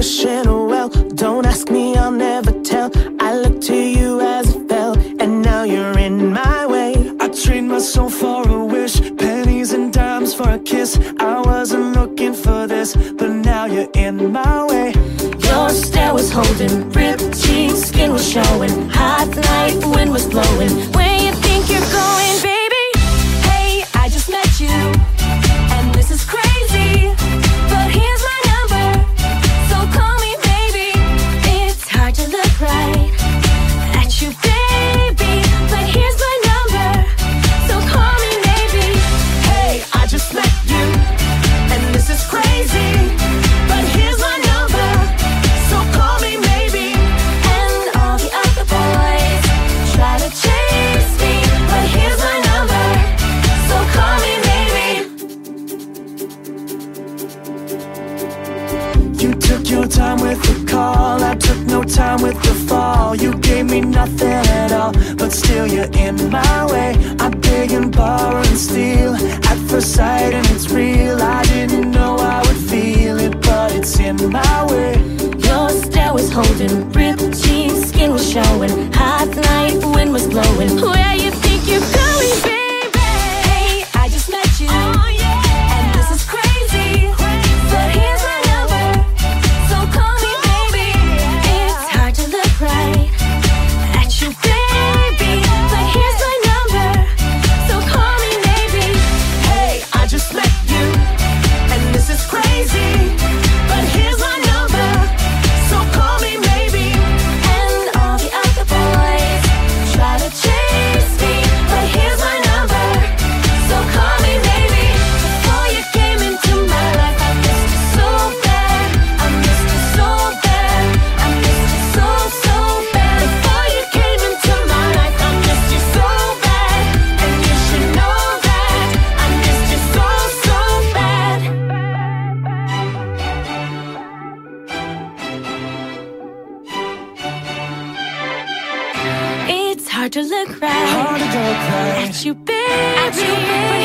wishing well. Don't ask me, I'll never tell. I look to you as it fell, and now you're in my way. I trade my soul for a wish, pennies and dimes for a kiss. I wasn't looking for this, but now you're in my way. Your stare was holding, ripped jeans, skin was showing. Hot night, wind was blowing. Where you think you're going, baby? Hey, I just met you, and this is crazy, but here's my number, so call me baby. It's hard to look right at you, baby, but here's my number, so call me maybe. Hey, I just met you, and this is crazy, but here's my number, so call me maybe. And all the other boys try to chase me, but here's my number, so call me maybe. You took your time with the call, I took no time with the fall. You gave me nothing at all, but still you're in my way. I beg and borrow and steal at first sight, and it's real. I didn't know I would feel it, but it's in my way. Your stare was holding, ripped jeans, skin was showing. Hot night, wind was blowing. Where you think you're going, baby? Hey, I just met you, and this is crazy, but here's my number, so call me baby. It's hard to look right at you, baby, but here's my number, so call me maybe. Hey, I just met you, and this is crazy, but here's my number, so call me maybe. And all the other boys try to chase me, but here's my number, so call me maybe. Before you came into my life, I missed you so bad. I missed you so bad. I missed you so, so bad. Before you came into my life, I missed you so bad. And you should know that I missed you so, so bad. It's hard to look right Hard to go cry. at you, baby.